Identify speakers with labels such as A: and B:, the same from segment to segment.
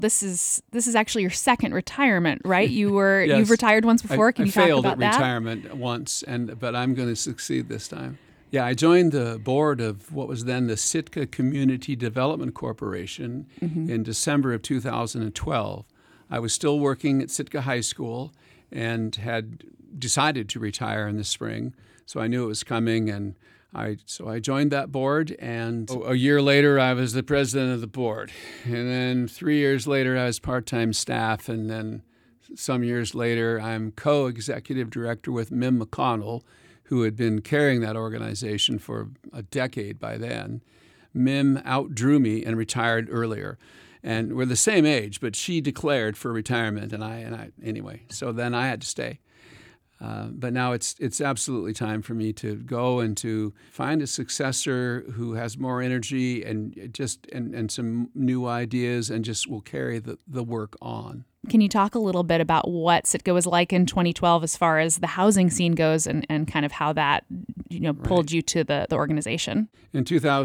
A: This is actually your second retirement, right?
B: Yes.
A: You've retired once before. Can you talk
B: failed
A: about
B: at
A: that?
B: retirement once, but I'm going to succeed this time. Yeah, I joined the board of what was then the Sitka Community Development Corporation in December of 2012. I was still working at Sitka High School and had decided to retire in the spring, so I knew it was coming, and so I joined that board, and a year later I was the president of the board. And then 3 years later I was part-time staff, and then some years later I'm co-executive director with Mim McConnell, who had been carrying that organization for a decade by then. Mim outdrew me and retired earlier. And we're the same age, but she declared for retirement, and I anyway. So then I had to stay. But now it's absolutely time for me to go and to find a successor who has more energy and some new ideas and just will carry the work on.
A: Can you talk a little bit about what Sitka was like in 2012 as far as the housing scene goes and kind of how that pulled you to the organization?
B: In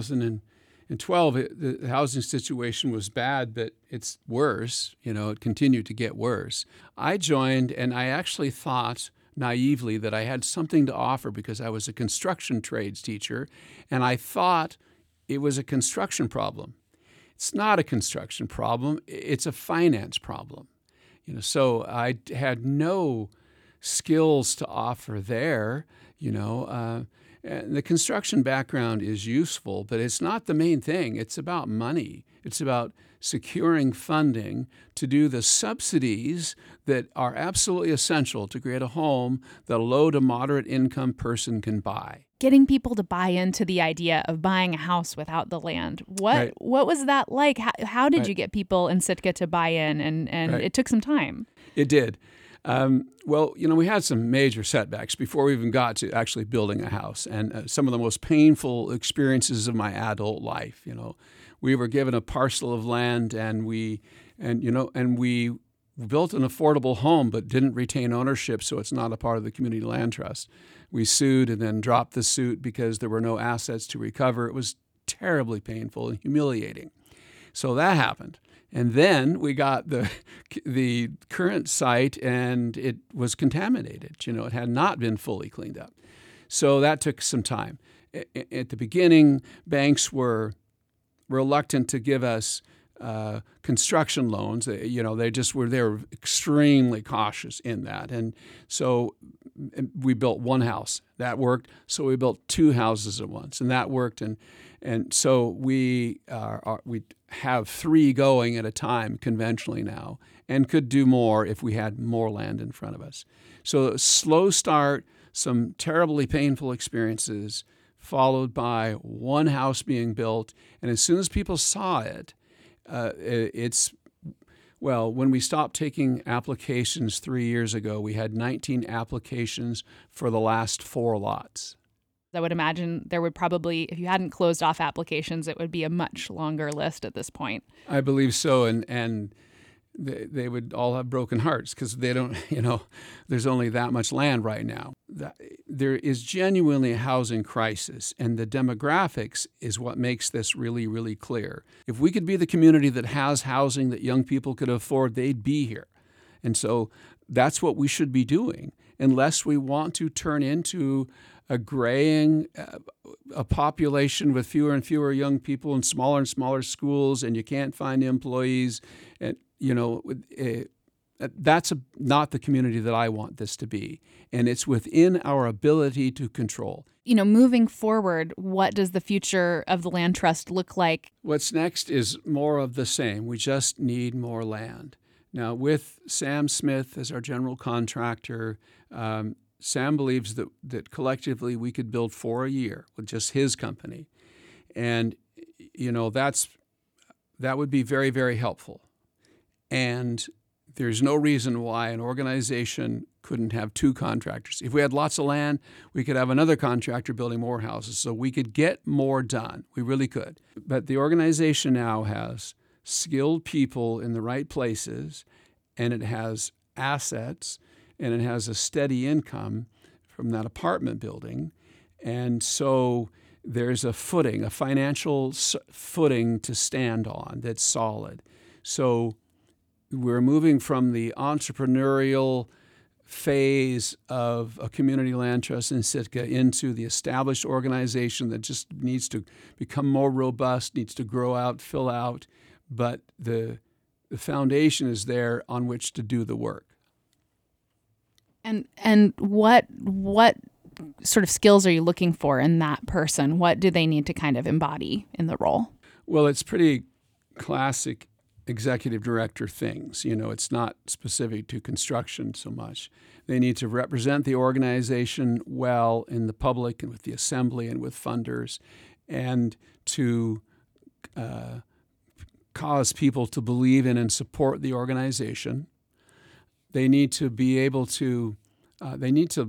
B: 2012, the housing situation was bad, but it's worse. It continued to get worse. I joined, and I actually thought naively that I had something to offer because I was a construction trades teacher, and I thought it was a construction problem. It's not a construction problem. It's a finance problem. So I had no skills to offer there. And the construction background is useful, but it's not the main thing. It's about money. It's about securing funding to do the subsidies that are absolutely essential to create a home that a low to moderate income person can buy.
A: Getting people to buy into the idea of buying a house without the land. What was that like? How did you get people in Sitka to buy in? And it took some time.
B: It did. We had some major setbacks before we even got to actually building a house, and some of the most painful experiences of my adult life. We were given a parcel of land, and we built an affordable home, but didn't retain ownership, so it's not a part of the community land trust. We sued and then dropped the suit because there were no assets to recover. It was terribly painful and humiliating. So that happened. And then we got the current site, and it was contaminated. It had not been fully cleaned up. So that took some time. At the beginning, banks were reluctant to give us construction loans. They were extremely cautious in that. And so we built one house. That worked. So we built two houses at once, and that worked. And so we have three going at a time conventionally now, and could do more if we had more land in front of us. So a slow start, some terribly painful experiences, followed by one house being built. And as soon as people saw it, when we stopped taking applications 3 years ago, we had 19 applications for the last 4 lots.
A: I would imagine there would probably, if you hadn't closed off applications, it would be a much longer list at this point.
B: I believe so, and they would all have broken hearts because they don't, there's only that much land right now. There is genuinely a housing crisis, and the demographics is what makes this really, really clear. If we could be the community that has housing that young people could afford, they'd be here. And so that's what we should be doing, unless we want to turn into a graying a population with fewer and fewer young people in smaller and smaller schools, and you can't find employees. And that's not the community that I want this to be. And it's within our ability to control.
A: Moving forward, what does the future of the land trust look like?
B: What's next is more of the same. We just need more land. Now, with Sam Smith as our general contractor, Sam believes that collectively we could build 4 a year with just his company. And, that would be very, very helpful. And there's no reason why an organization couldn't have 2 contractors. If we had lots of land, we could have another contractor building more houses, so we could get more done. We really could. But the organization now has skilled people in the right places, and it has assets, and it has a steady income from that apartment building. And so there's a financial footing to stand on that's solid. So we're moving from the entrepreneurial phase of a community land trust in Sitka into the established organization that just needs to become more robust, needs to grow out, fill out, but the foundation is there on which to do the work.
A: And what sort of skills are you looking for in that person? What do they need to kind of embody in the role?
B: Well, it's pretty classic executive director things. It's not specific to construction so much. They need to represent the organization well in the public and with the assembly and with funders, and to cause people to believe in and support the organization. They need to be able to, they need to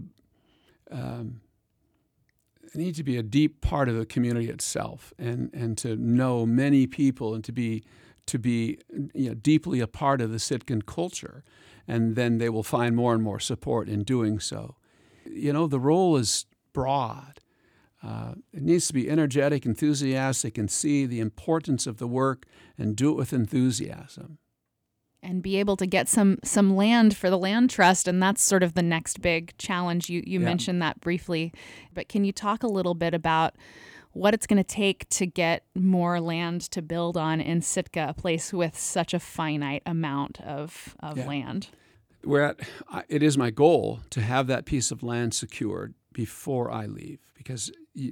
B: be a deep part of the community itself, and to know many people, and to be deeply a part of the Sitkan culture, and then they will find more and more support in doing so. The role is broad. It needs to be energetic, enthusiastic, and see the importance of the work and do it with enthusiasm.
A: And be able to get some land for the land trust, and that's sort of the next big challenge. You mentioned that briefly, but can you talk a little bit about what it's going to take to get more land to build on in Sitka, a place with such a finite amount of land?
B: It is my goal to have that piece of land secured before I leave, because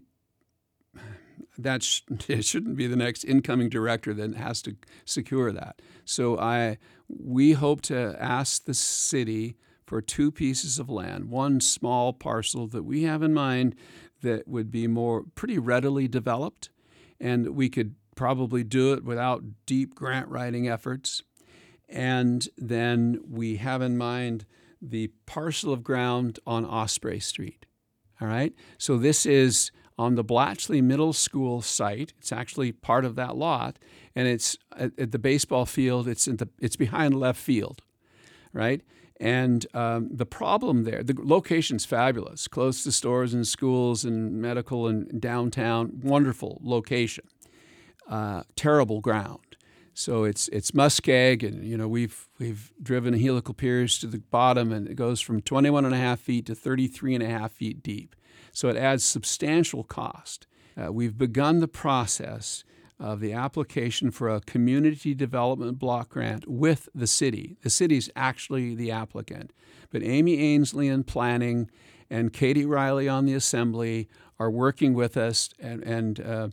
B: it shouldn't be the next incoming director that has to secure that. So we hope to ask the city for 2 pieces of land, one small parcel that we have in mind that would be pretty readily developed, and we could probably do it without deep grant writing efforts. And then we have in mind the parcel of ground on Osprey Street. All right? So this is on the Blatchley Middle School site. It's actually part of that lot, and it's at the baseball field. It's behind left field, right? And the problem there, the location's fabulous, close to stores and schools and medical and downtown, wonderful location. Terrible ground. So it's muskeg, and we've driven helical piers to the bottom, and it goes from 21.5 feet to 33.5 feet deep. So it adds substantial cost. We've begun the process of the application for a community development block grant with the city. The city's actually the applicant, but Amy Ainsley in planning and Katie Riley on the assembly are working with us, and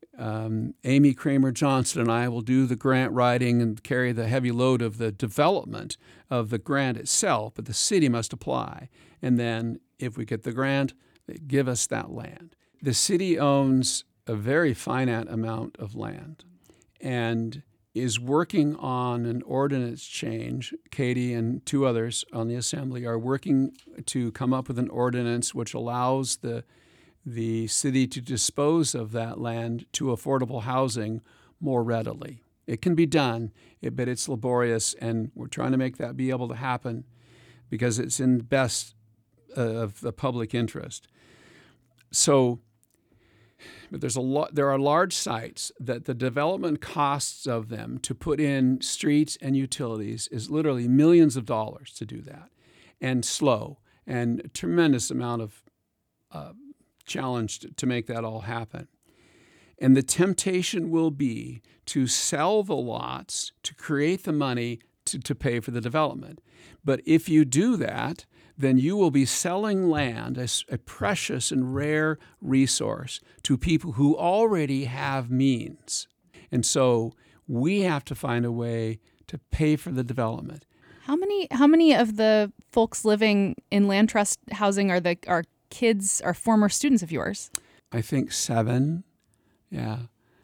B: Amy Kramer Johnson and I will do the grant writing and carry the heavy load of the development of the grant itself, but the city must apply. And then if we get the grant, they give us that land. The city owns a very finite amount of land and is working on an ordinance change. Katie and 2 others on the assembly are working to come up with an ordinance which allows the city to dispose of that land to affordable housing more readily. It can be done, but it's laborious, and we're trying to make that be able to happen because it's in the best of the public interest. So, but there are large sites that the development costs of them to put in streets and utilities is literally millions of dollars to do that, and slow, and a tremendous amount of challenge to make that all happen. And the temptation will be to sell the lots to create the money to pay for the development. But if you do that, then you will be selling land, a precious and rare resource, to people who already have means. And so we have to find a way to pay for the development.
A: How many of the folks living in land trust housing are kids, are former students of yours?
B: I think 7. Yeah.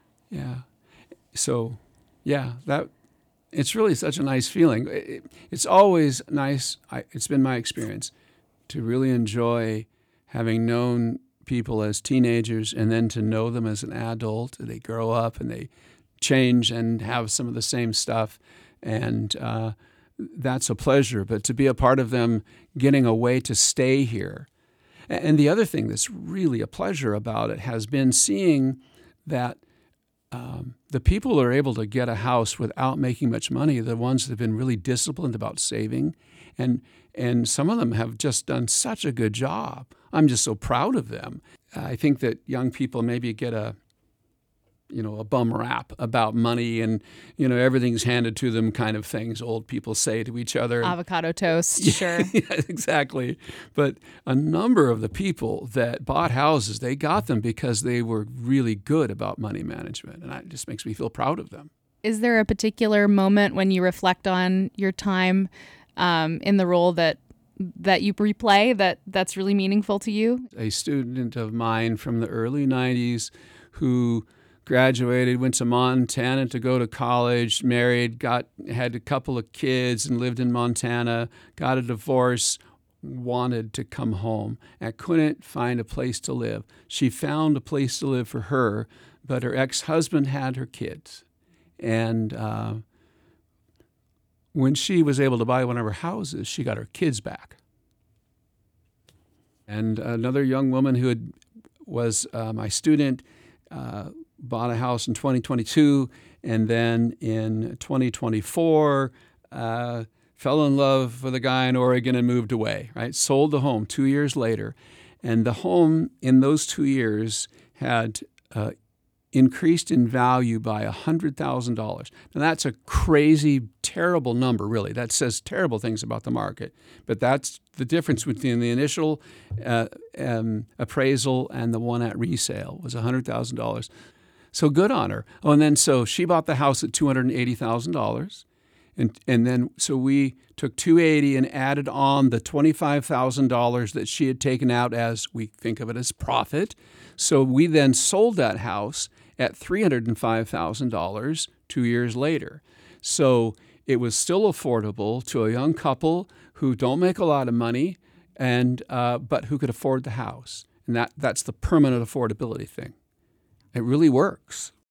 B: So, that it's really such a nice feeling. It's always nice. It's been my experience to really enjoy having known people as teenagers and then to know them as an adult. They grow up and they change and have some of the same stuff, and that's a pleasure. But to be a part of them getting a way to stay here. And the other thing that's really a pleasure about it has been seeing that the people that are able to get a house without making much money are the ones that have been really disciplined about saving. And some of them have just done such a good job. I'm just so proud of them. I think that young people maybe get a bum rap about money and, everything's handed to them kind of things old people say to each other.
A: Avocado toast,
B: Yeah,
A: sure.
B: yeah, exactly. But a number of the people that bought houses, they got them because they were really good about money management. And it just makes me feel proud of them.
A: Is there a particular moment when you reflect on your time in the role that you replay that's really meaningful to you?
B: A student of mine from the early 90s who graduated, went to Montana to go to college, married, had a couple of kids and lived in Montana, got a divorce, wanted to come home and couldn't find a place to live. She found a place to live for her, but her ex-husband had her kids. And when she was able to buy one of her houses, she got her kids back. And another young woman who was my student bought a house in 2022, and then in 2024 fell in love with a guy in Oregon and moved away, right? Sold the home 2 years later. And the home in those 2 years had increased in value by $100,000. Now that's a crazy, terrible number, really. That says terrible things about the market. But that's the difference between the initial appraisal and the one at resale was $100,000. So good on her. Oh, and then so she bought the house at $280,000. And then so we took $280,000 and added on the $25,000 that she had taken out as, we think of it as profit. So we then sold that house at $305,000 2 years later. So it was still affordable to a young couple who don't make a lot of money, but who could afford the house. And that's the permanent affordability thing. It really works.